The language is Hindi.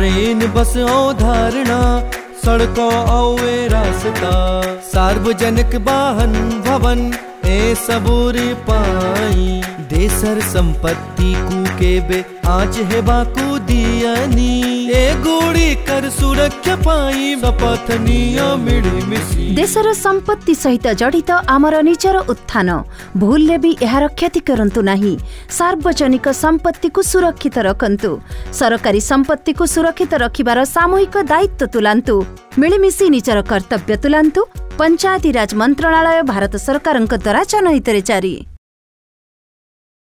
ट्रेन बस अवधारणा सड़कों औवे रास्ता सार्वजनिक वाहन भवन ए सबूरी पाई देशर संपत्ति कुकेबे आज है बाकू दियानी ए गुड़ी कर सुरक्षा पाई शपथ नियम मिलीमिशी देशर संपत्ति सहित जड़ित आमर निजर उत्थान भूलले भी एहार क्षति करंतु नाही सार्वजनिक संपत्ति को सुरक्षित रखंतु सरकारी संपत्ति को सुरक्षित रखिबार सामूहिक दायित्व तुलांतु मिलीमिशी निजर कर्तव्य तुलांतु पंचायती राज मंत्रालय भारत सरकारक द्वारा जनहितरे जारी।